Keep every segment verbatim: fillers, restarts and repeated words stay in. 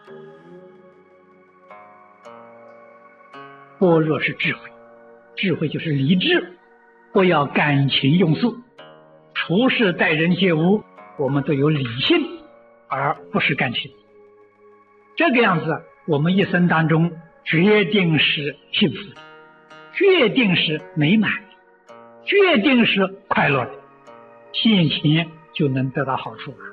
般若是智慧，智慧就是理智，不要感情用事。处事待人接物，我们都有理性，而不是感情。这个样子，我们一生当中决定是幸福的，决定是美满的，决定是快乐的，现前就能得到好处了。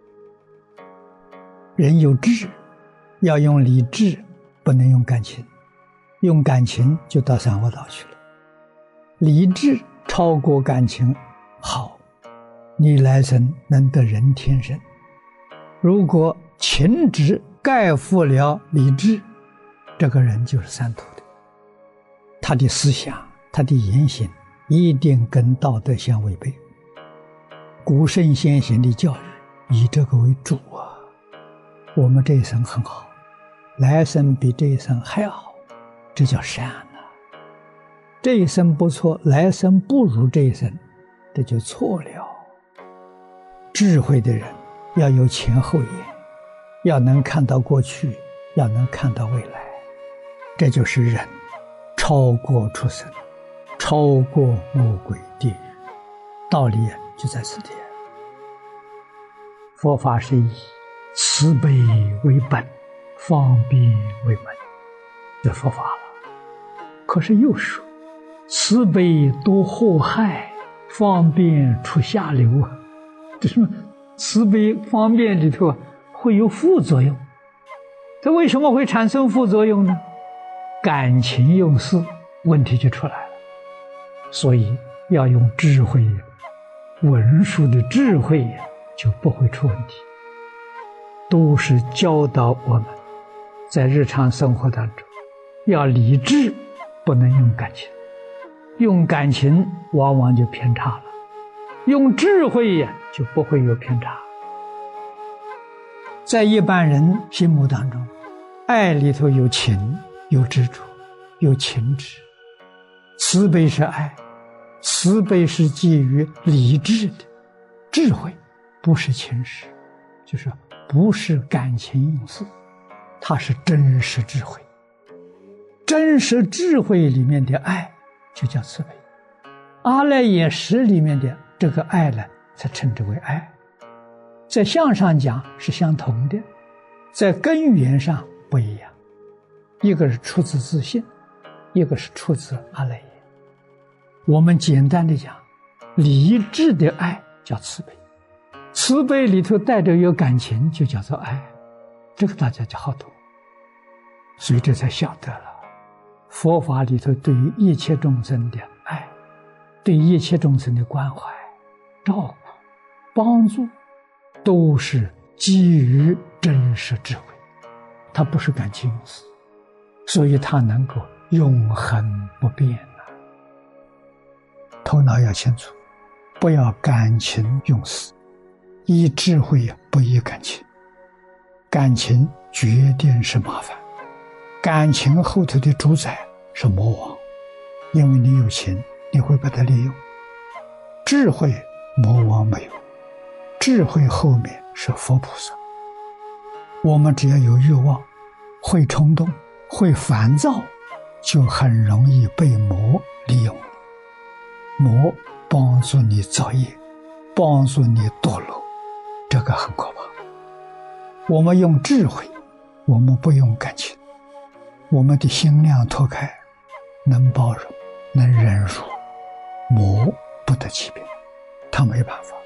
人有智，要用理智，不能用感情。用感情就到三恶道去了。理智超过感情，好，你来生能得人天身。如果情执盖覆了理智，这个人就是三途的。他的思想，他的言行一定跟道德相违背。古圣先贤的教育以这个为主啊。我们这一生很好，来生比这一生还好，这叫善啊。这一生不错，来生不如这一生，这就错了。智慧的人要有前后眼，要能看到过去，要能看到未来，这就是人超过出生，超过魔鬼地狱，道理就在此地。佛法是以慈悲为本，方便为门，这佛法了。可是又说慈悲多祸害，方便出下流啊！这什么慈悲方便里头会有副作用，这为什么会产生副作用呢？感情用事，问题就出来了。所以要用智慧，文殊的智慧就不会出问题。都是教导我们在日常生活当中要理智，不能用感情。用感情往往就偏差了，用智慧呀就不会有偏差。在一般人心目当中，爱里头有情，有执着，有情执。慈悲是爱，慈悲是基于理智的智慧，不是情识，就是不是感情用事，它是真实智慧。真实智慧里面的爱就叫慈悲，阿赖耶识里面的这个爱呢，才称之为爱。在相上讲是相同的，在根源上不一样，一个是出自自信，一个是出自阿赖耶。我们简单的讲，理智的爱叫慈悲，慈悲里头带着有感情，就叫做爱，这个大家就好懂。所以这才晓得了，佛法里头对于一切众生的爱，对一切众生的关怀、照顾、帮助，都是基于真实智慧，它不是感情用事，所以它能够永恒不变啊。头脑要清楚，不要感情用事，依智慧不依感情，感情决定是麻烦，感情后头的主宰是魔王，因为你有情，你会把它利用。智慧魔王没有，智慧后面是佛菩萨。我们只要有欲望，会冲动，会烦躁，就很容易被魔利用。魔帮助你造业，帮助你堕落，这个很可怕。我们用智慧，我们不用感情，我们的心量拓开，能包容，能忍辱，魔不得其便，他没办法。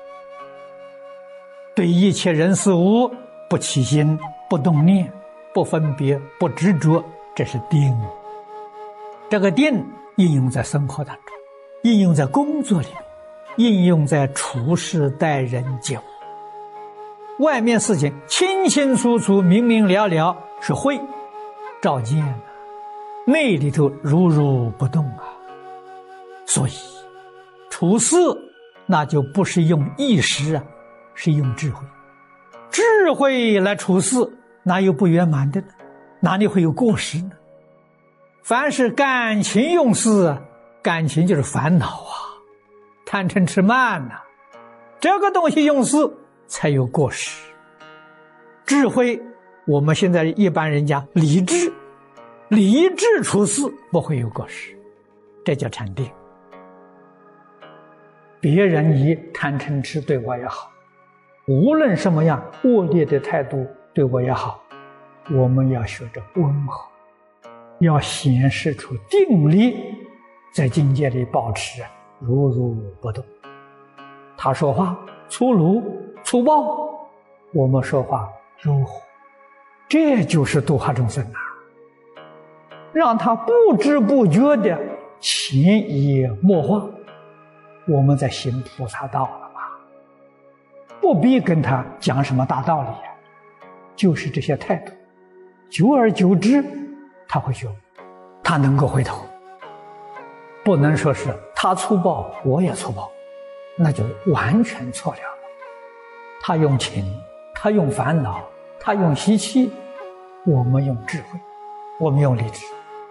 对一切人事物不起心，不动念，不分别，不执着，这是定。这个定应用在生活当中，应用在工作里面，应用在处事待人接物。外面事情清清楚楚，明明了了，是慧照见啊，内里头如如不动啊。所以处事那就不是用意识啊，是用智慧。智慧来处事，哪有不圆满的呢？哪里会有过失呢？凡是感情用事，感情就是烦恼啊，贪嗔痴慢呐、啊，这个东西用事才有过失。智慧我们现在一般人家理智，理智处事不会有过失，这叫禅定。别人以贪嗔痴对我也好，无论什么样恶劣的态度对我也好，我们要学着温和，要显示出定力，在境界里保持如如不动。他说话粗鲁粗暴，我们说话柔和，这就是度化众生啊！让他不知不觉的潜移默化，我们在行菩萨道了吧？不必跟他讲什么大道理啊，就是这些态度，久而久之他会觉悟，他能够回头。不能说是他粗暴我也粗暴，那就完全错了。他用情，他用烦恼，他用习气，我们用智慧，我们用理智。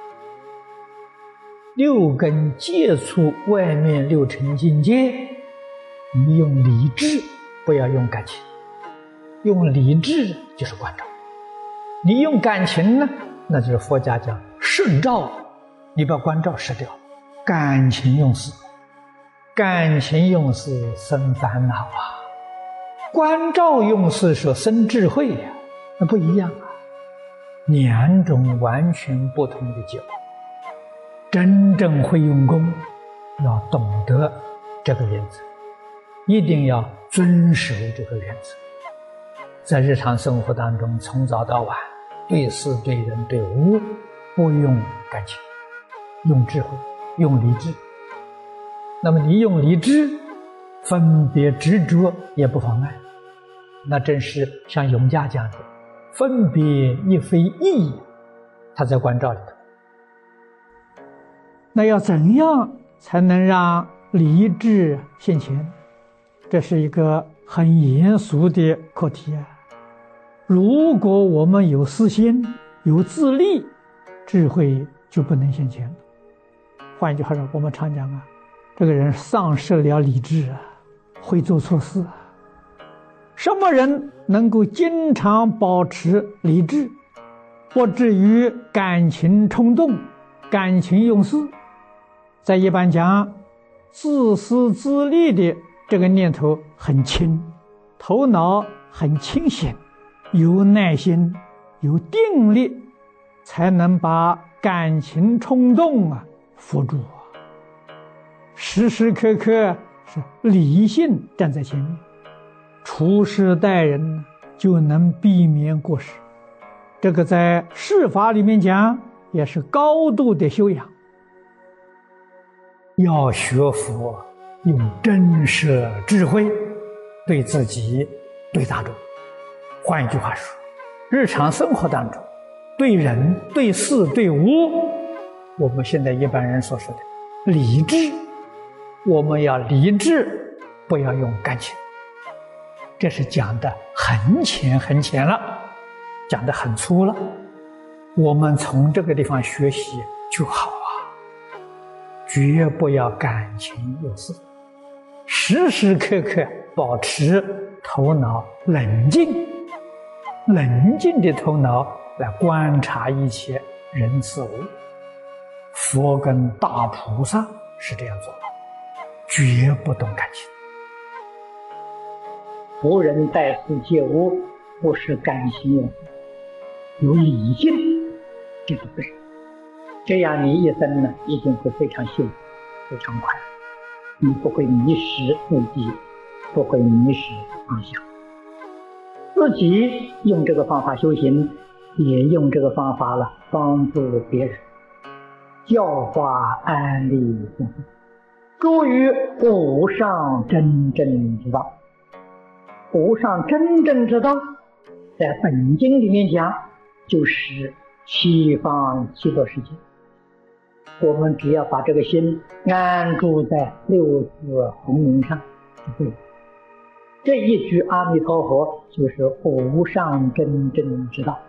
六根接触外面六尘境界，你用理智，不要用感情。用理智就是观照，你用感情呢，那就是佛家讲摄照，你把观照摄掉，感情用事，感情用事生烦恼啊，观照用事说生智慧呀、啊，那不一样啊，两种完全不同的结果。真正会用功，要懂得这个原则，一定要遵守这个原则。在日常生活当中，从早到晚，对事对人对物，不用感情，用智慧，用理智。那么你用理智，分别执着也不妨碍，那正是像永嘉讲的，分别亦非义，他在观照里头。那要怎样才能让理智现前？这是一个很严肃的课题啊！如果我们有私心、有自利，智慧就不能现前了。换一句话说，我们常讲啊，这个人丧失了理智啊，会做错事啊。什么人能够经常保持理智，不至于感情冲动、感情用事？在一般讲，自私自利的这个念头很轻，头脑很清醒，有耐心，有定力，才能把感情冲动啊扶住啊。时时刻刻是理性站在前面，处事待人就能避免过失。这个在释法里面讲，也是高度的修养。要学佛，用真实智慧对自己，对大众。换一句话说，日常生活当中，对人、对事、对物，我们现在一般人所说的理智，我们要理智，不要用感情。这是讲的很浅很浅了，讲的很粗了。我们从这个地方学习就好啊，绝不要感情用事，时时刻刻保持头脑冷静，冷静的头脑来观察一切人事物。佛跟大菩萨是这样做的，绝不动感情。 无人待事接物，不是感情用事，有理性，这是对。这样你一生呢，一定会非常幸福，非常快乐。你不会迷失目的，不会迷失方向。自己用这个方法修行，也用这个方法了帮助别人，教化安利众生，诸于无上真正之道。无上真正之道，在本经里面讲，就是西方极乐世界。我们只要把这个心安住在六字洪名上就对了。这一句阿弥陀佛就是无上真正之道。